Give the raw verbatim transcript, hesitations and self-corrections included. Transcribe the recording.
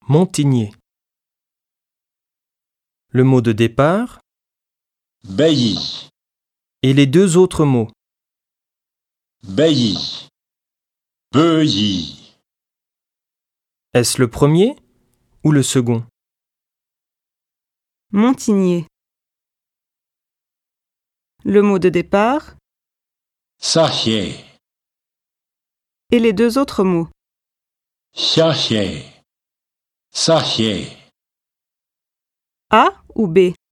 Montigné. Le mot de départ Bailly, et les deux autres mots. bailly, Beuilly, Est-ce le premier ou le second? Montigné. Le mot de départ Sahier, et les deux autres mots. Sahier, Sahier. A ou B?